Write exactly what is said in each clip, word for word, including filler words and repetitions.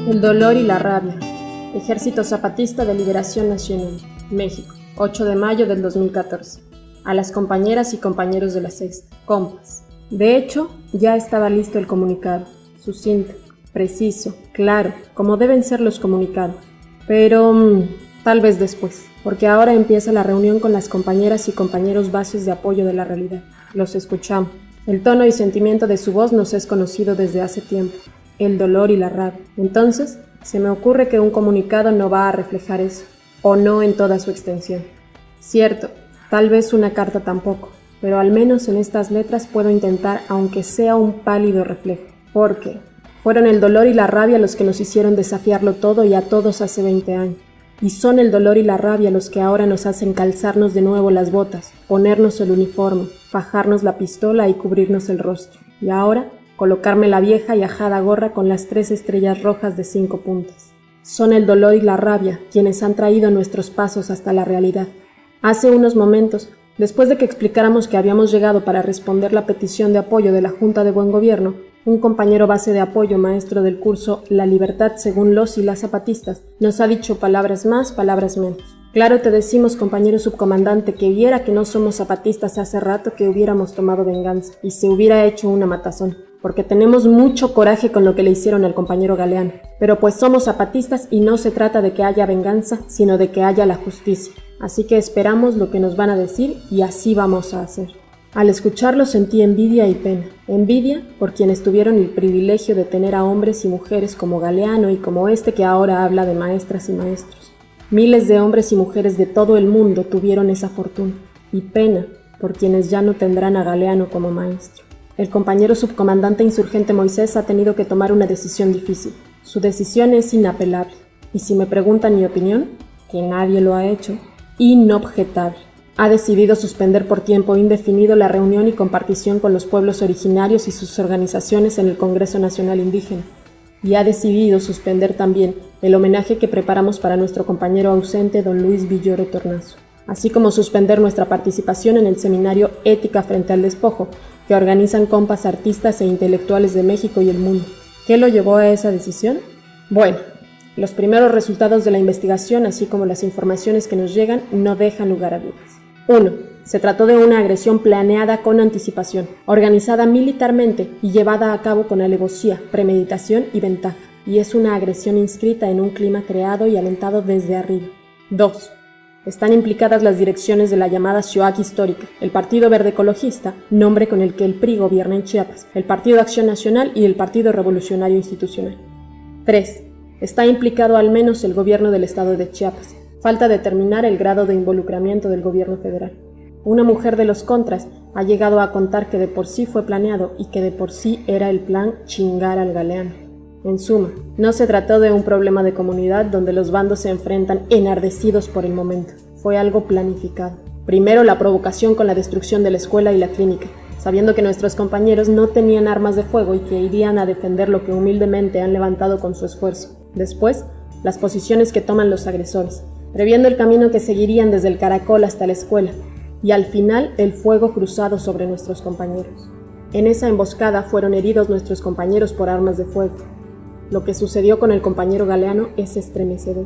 El dolor y la rabia. Ejército Zapatista de Liberación Nacional, México, ocho de mayo del dos mil catorce. A las compañeras y compañeros de la Sexta, compas. De hecho, ya estaba listo el comunicado, sucinto, preciso, claro, como deben ser los comunicados. Pero mmm, tal vez después, porque ahora empieza la reunión con las compañeras y compañeros bases de apoyo de la realidad. Los escuchamos. El tono y sentimiento de su voz nos es conocido desde hace tiempo. El dolor y la rabia. Entonces, se me ocurre que un comunicado no va a reflejar eso, o no en toda su extensión. Cierto, tal vez una carta tampoco, pero al menos en estas letras puedo intentar, aunque sea un pálido reflejo, porque fueron el dolor y la rabia los que nos hicieron desafiarlo todo y a todos hace veinte años. Y son el dolor y la rabia los que ahora nos hacen calzarnos de nuevo las botas, ponernos el uniforme, fajarnos la pistola y cubrirnos el rostro. Y ahora, colocarme la vieja y ajada gorra con las tres estrellas rojas de cinco puntas. Son el dolor y la rabia quienes han traído nuestros pasos hasta la realidad. Hace unos momentos, después de que explicáramos que habíamos llegado para responder la petición de apoyo de la Junta de Buen Gobierno, un compañero base de apoyo maestro del curso La Libertad según los y las zapatistas nos ha dicho palabras más, palabras menos. Claro te decimos, compañero subcomandante, que viera que no somos zapatistas hace rato que hubiéramos tomado venganza y se hubiera hecho una matazón, porque tenemos mucho coraje con lo que le hicieron al compañero Galeano. Pero pues somos zapatistas y no se trata de que haya venganza, sino de que haya la justicia. Así que esperamos lo que nos van a decir y así vamos a hacer. Al escucharlo sentí envidia y pena. Envidia por quienes tuvieron el privilegio de tener a hombres y mujeres como Galeano y como este que ahora habla de maestras y maestros. Miles de hombres y mujeres de todo el mundo tuvieron esa fortuna. Y pena por quienes ya no tendrán a Galeano como maestro. El compañero subcomandante insurgente Moisés ha tenido que tomar una decisión difícil. Su decisión es inapelable. Y si me preguntan mi opinión, que nadie lo ha hecho, inobjetable. Ha decidido suspender por tiempo indefinido la reunión y compartición con los pueblos originarios y sus organizaciones en el Congreso Nacional Indígena. Y ha decidido suspender también el homenaje que preparamos para nuestro compañero ausente, don Luis Villoro Tornazo, así como suspender nuestra participación en el seminario Ética frente al despojo, que organizan compas artistas e intelectuales de México y el mundo. ¿Qué lo llevó a esa decisión? Bueno, los primeros resultados de la investigación, así como las informaciones que nos llegan, no dejan lugar a dudas. uno. Se trató de una agresión planeada con anticipación, organizada militarmente y llevada a cabo con alevosía, premeditación y ventaja, y es una agresión inscrita en un clima creado y alentado desde arriba. dos. Están implicadas las direcciones de la llamada C I O A C histórica, el Partido Verde Ecologista, nombre con el que el P R I gobierna en Chiapas, el Partido Acción Nacional y el Partido Revolucionario Institucional. tres. Está implicado al menos el gobierno del estado de Chiapas. Falta determinar el grado de involucramiento del gobierno federal. Una mujer de los contras ha llegado a contar que de por sí fue planeado y que de por sí era el plan chingar al Galeano. En suma, no se trató de un problema de comunidad donde los bandos se enfrentan enardecidos por el momento. Fue algo planificado. Primero la provocación con la destrucción de la escuela y la clínica, sabiendo que nuestros compañeros no tenían armas de fuego y que irían a defender lo que humildemente han levantado con su esfuerzo. Después, las posiciones que toman los agresores, previendo el camino que seguirían desde el caracol hasta la escuela, y al final el fuego cruzado sobre nuestros compañeros. En esa emboscada fueron heridos nuestros compañeros por armas de fuego. Lo que sucedió con el compañero Galeano es estremecedor.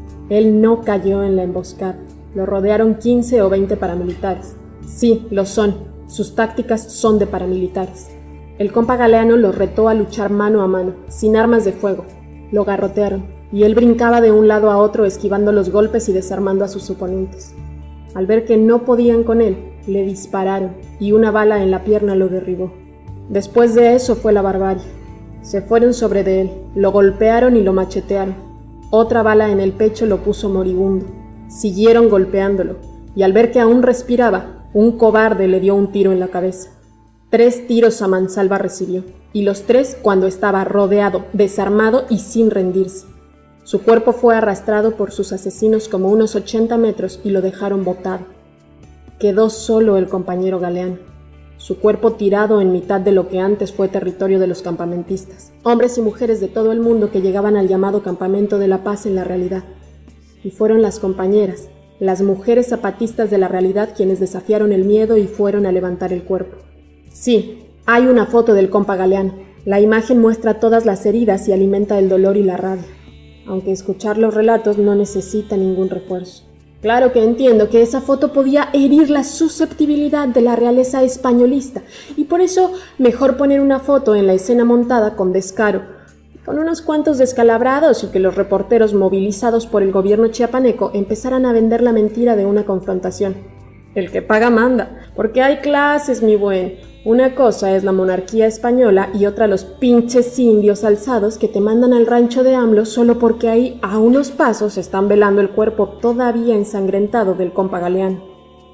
Él no cayó en la emboscada, lo rodearon quince o veinte paramilitares. Sí, lo son, sus tácticas son de paramilitares. El compa Galeano los retó a luchar mano a mano, sin armas de fuego. Lo garrotearon, y él brincaba de un lado a otro esquivando los golpes y desarmando a sus oponentes. Al ver que no podían con él, le dispararon, y una bala en la pierna lo derribó. Después de eso fue la barbarie. Se fueron sobre de él, lo golpearon y lo machetearon. Otra bala en el pecho lo puso moribundo. Siguieron golpeándolo, y al ver que aún respiraba, un cobarde le dio un tiro en la cabeza. Tres tiros a mansalva recibió, y los tres cuando estaba rodeado, desarmado y sin rendirse. Su cuerpo fue arrastrado por sus asesinos como unos ochenta metros y lo dejaron botado. Quedó solo el compañero Galeano, su cuerpo tirado en mitad de lo que antes fue territorio de los campamentistas, hombres y mujeres de todo el mundo que llegaban al llamado Campamento de la Paz en la realidad. Y fueron las compañeras, las mujeres zapatistas de la realidad quienes desafiaron el miedo y fueron a levantar el cuerpo. Sí, hay una foto del compa Galeano, La imagen muestra todas las heridas y alimenta el dolor y la rabia, aunque escuchar los relatos no necesita ningún refuerzo. Claro que entiendo que esa foto podía herir la susceptibilidad de la realeza españolista, y por eso mejor poner una foto en la escena montada con descaro, con unos cuantos descalabrados, y que los reporteros movilizados por el gobierno chiapaneco empezaran a vender la mentira de una confrontación. El que paga manda, porque hay clases, mi buen. Una cosa es la monarquía española y otra los pinches indios alzados que te mandan al rancho de AMLO solo porque ahí a unos pasos están velando el cuerpo todavía ensangrentado del compa Galeano.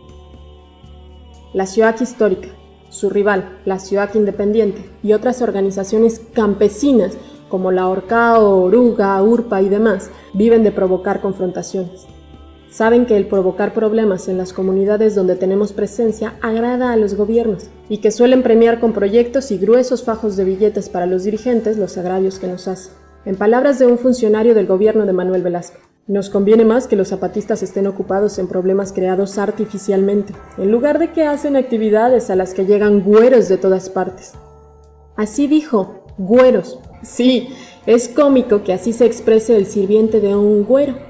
La C I O A C histórica, su rival, la C I O A C independiente y otras organizaciones campesinas como la Orcao, Oruga, Urpa y demás viven de provocar confrontaciones. Saben que el provocar problemas en las comunidades donde tenemos presencia agrada a los gobiernos y que suelen premiar con proyectos y gruesos fajos de billetes para los dirigentes los agravios que nos hacen. En palabras de un funcionario del gobierno de Manuel Velasco, nos conviene más que los zapatistas estén ocupados en problemas creados artificialmente, en lugar de que hacen actividades a las que llegan güeros de todas partes. Así dijo, güeros. Sí, es cómico que así se exprese el sirviente de un güero.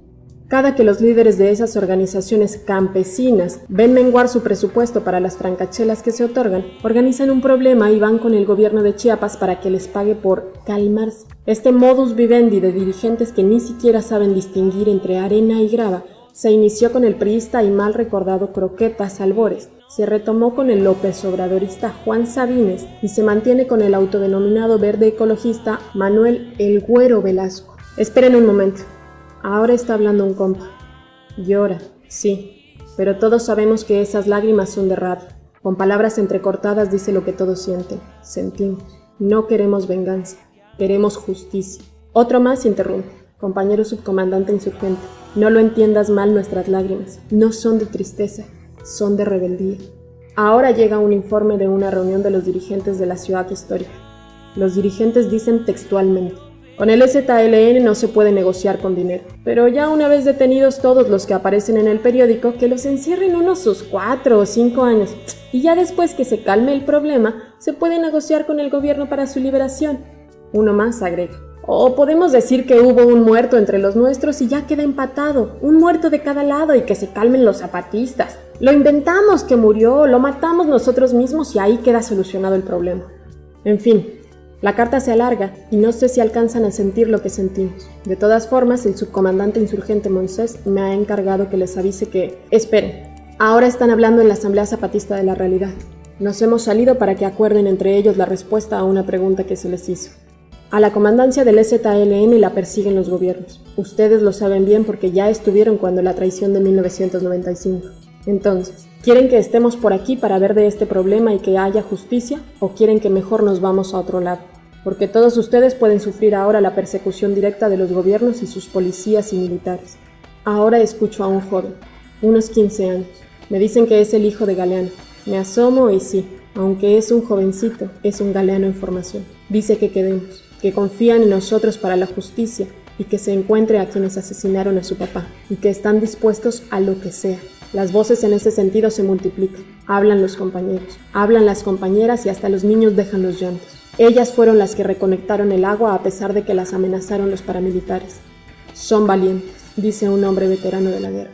Cada que los líderes de esas organizaciones campesinas ven menguar su presupuesto para las francachelas que se otorgan, organizan un problema y van con el gobierno de Chiapas para que les pague por calmarse. Este modus vivendi de dirigentes que ni siquiera saben distinguir entre arena y grava se inició con el priista y mal recordado Croquetas Albores, se retomó con el López Obradorista Juan Sabines y se mantiene con el autodenominado verde ecologista Manuel El Güero Velasco. Esperen un momento. Ahora está hablando un compa. Llora, sí, pero todos sabemos que esas lágrimas son de rabia. Con palabras entrecortadas dice lo que todos sienten, sentimos. No queremos venganza, queremos justicia. Otro más interrumpe. Compañero subcomandante insurgente, no lo entiendas mal, nuestras lágrimas no son de tristeza, son de rebeldía. Ahora llega un informe de una reunión de los dirigentes de la C I O A C histórica. Los dirigentes dicen textualmente: con el E Z L N no se puede negociar con dinero, pero ya una vez detenidos todos los que aparecen en el periódico, que los encierren unos sus cuatro o cinco años, y ya después que se calme el problema, se puede negociar con el gobierno para su liberación. Uno más agrega: o podemos decir que hubo un muerto entre los nuestros y ya queda empatado, un muerto de cada lado y que se calmen los zapatistas. Lo inventamos que murió, lo matamos nosotros mismos y ahí queda solucionado el problema. En fin. La carta se alarga y no sé si alcanzan a sentir lo que sentimos. De todas formas, el subcomandante insurgente Moisés me ha encargado que les avise que... Esperen, ahora están hablando en la Asamblea Zapatista de la Realidad. Nos hemos salido para que acuerden entre ellos la respuesta a una pregunta que se les hizo. A la comandancia del E Z L N la persiguen los gobiernos. Ustedes lo saben bien porque ya estuvieron cuando la traición de mil novecientos noventa y cinco. Entonces, ¿quieren que estemos por aquí para ver de este problema y que haya justicia? ¿O quieren que mejor nos vamos a otro lado? Porque todos ustedes pueden sufrir ahora la persecución directa de los gobiernos y sus policías y militares. Ahora escucho a un joven, unos quince años. Me dicen que es el hijo de Galeano. Me asomo y sí, aunque es un jovencito, es un Galeano en formación. Dice que quedemos, que confían en nosotros para la justicia y que se encuentre a quienes asesinaron a su papá y que están dispuestos a lo que sea. Las voces en ese sentido se multiplican. Hablan los compañeros, hablan las compañeras y hasta los niños dejan los llantos. Ellas fueron las que reconectaron el agua a pesar de que las amenazaron los paramilitares. Son valientes, dice un hombre veterano de la guerra.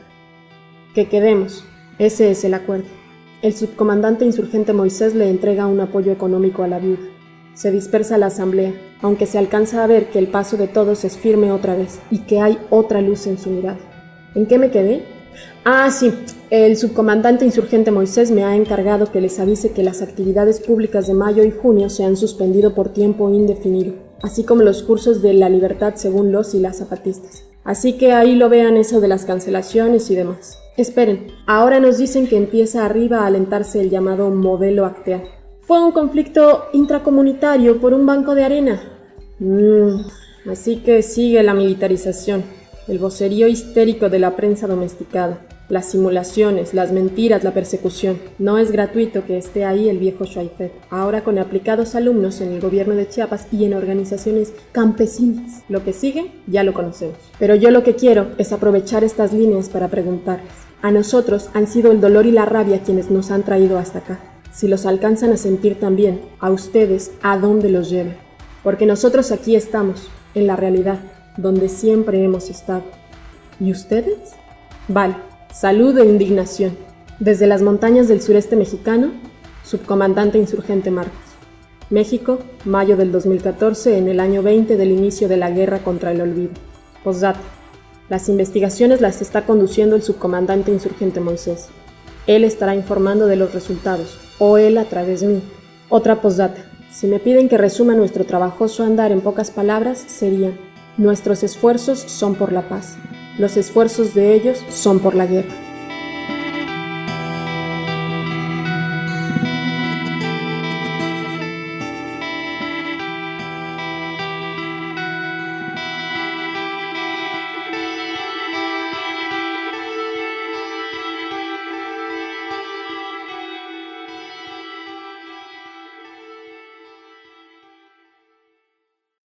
Que quedemos, ese es el acuerdo. El subcomandante insurgente Moisés le entrega un apoyo económico a la viuda. Se dispersa la asamblea, aunque se alcanza a ver que el paso de todos es firme otra vez y que hay otra luz en su mirada. ¿En qué me quedé? Ah, sí, el subcomandante insurgente Moisés me ha encargado que les avise que las actividades públicas de mayo y junio se han suspendido por tiempo indefinido, así como los cursos de la libertad según los y las zapatistas. Así que ahí lo vean eso de las cancelaciones y demás. Esperen, ahora nos dicen que empieza arriba a alentarse el llamado modelo Acteal. Fue un conflicto intracomunitario por un banco de arena. Mm, así que sigue la militarización, el vocerío histérico de la prensa domesticada, las simulaciones, las mentiras, la persecución. No es gratuito que esté ahí el viejo Shaifet, ahora con aplicados alumnos en el gobierno de Chiapas y en organizaciones campesinas. Lo que sigue ya lo conocemos. Pero yo lo que quiero es aprovechar estas líneas para preguntarles. A nosotros han sido el dolor y la rabia quienes nos han traído hasta acá. Si los alcanzan a sentir también, a ustedes, ¿a dónde los llevan? Porque nosotros aquí estamos, en la realidad, donde siempre hemos estado. ¿Y ustedes? Vale, salud e indignación. Desde las montañas del sureste mexicano, subcomandante insurgente Marcos. México, mayo del dos mil catorce, en el año veinte del inicio de la guerra contra el olvido. Postdata. Las investigaciones las está conduciendo el subcomandante insurgente Moisés. Él estará informando de los resultados, o él a través mío. Otra postdata. Si me piden que resuma nuestro trabajoso andar en pocas palabras, serían: nuestros esfuerzos son por la paz. Los esfuerzos de ellos son por la guerra.